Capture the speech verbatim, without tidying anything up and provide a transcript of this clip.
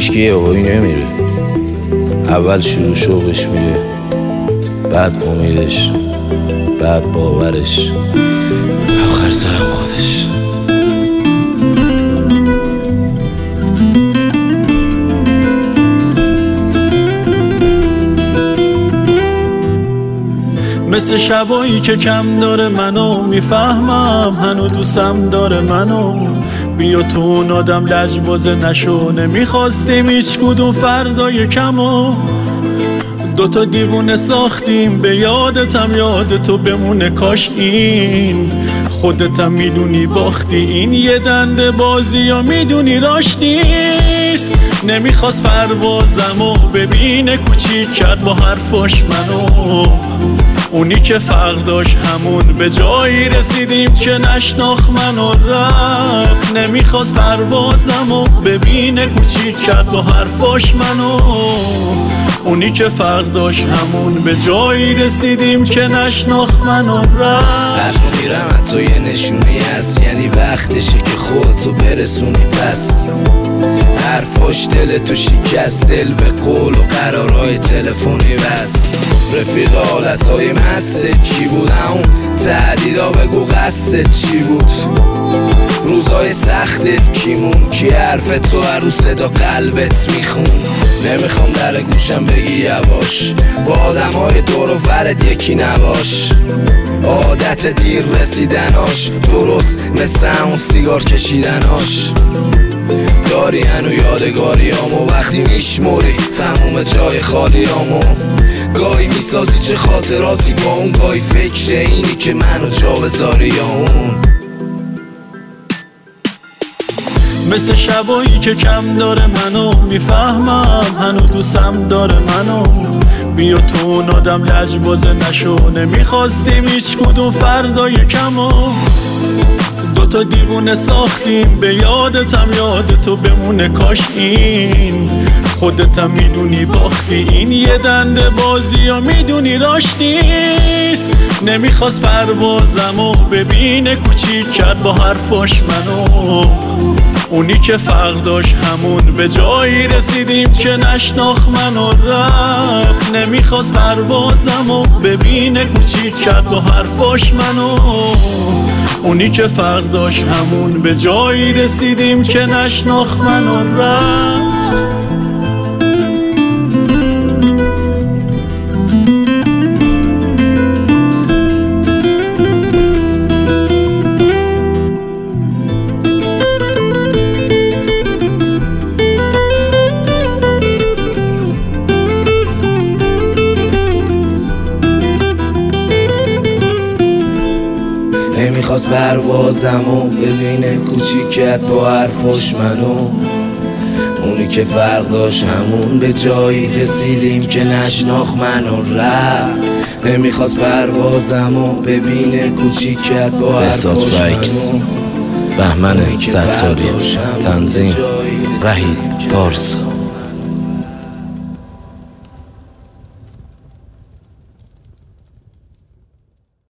هیچ که یه آقایی نمیره. اول شروع شوقش میره، بعد امیدش، بعد باورش، آخر سرم خودش. مثل شبایی که کم داره منو میفهمم، هنو دوستم داره منو. بیا تو اون آدم لجبازه نشو، نمیخواستیم هیچ کدوم فردای کمو. دوتا دیوونه ساختیم به یادتم، یاد تو بمونه کاش این خودتم میدونی باختی. این یه دنده بازی یا میدونی راش نیست. نمیخواست پروازمو ببینه، کوچیک کرد با حرفاش منو. اونی که فرق داشت همون به جایی رسیدیم که نشناخت منو رفت. نمیخواست پروازمو ببینه، کوچیک کرد با حرفاش منو. اونی که فرق داشت همون به جایی رسیدیم که نشناخت منو رفت. هر میرم حتی یه نشونی هست، یعنی وقتشه که خودتو برسونی. پس حرفاش دل تو شکست، دل به قول و قرارهای تلفنی بس. رفیق حالتهای مست کی بود؟ اون تهدیدا بگو قصدت چی بود؟ روزای سختت کیمون؟ کی حرف تو هر صدا قلبت میخون؟ نمیخوام در گوشم بگی یواش، با آدم های دور و برت یکی نباش. عادت دیر رسیدناش درست مثل همون سیگار کشیدناش. داری هنو یادگاریامو وقتی میشموری تموم جای خالیامو. گاهی میسازی چه خاطراتی با اون، گاهی فکر اینی که منو جا بذاری یا اون. مثل شبایی که کم داره منو میفهمم، هنو دوستم داره منو. بیا تو اون آدم لجبازه نشو، نمیخواستیم هیچ کدوم فردای کمو. دوتا دیوونه ساختیم به یادتم، یاد تو بمونه کاش این خودتم میدونی باختی. این یه دنده بازی یا میدونی راش نیست. نمیخواست پروازمو ببینه، کوچیک کرد با حرفاش منو. اونی که فرق داشت همون به جایی رسیدیم که نشناخت منو رفت. نمیخواست پروازمو ببینه، کوچیک کرد با حرفاش منو. اونی که فرق داشت همون به جایی رسیدیم که نشناخت منو رفت. نمیخواست پروازمو ببینه، کوچیکت با حرفاش منو. اونی که فرق داشت همون به جایی رسیدیم که نشناخت منو رفت. نمیخواست پروازمو ببینه، کوچیکت با حرفاش منو. بهمن ستاری، تنظیم وحید پارسا.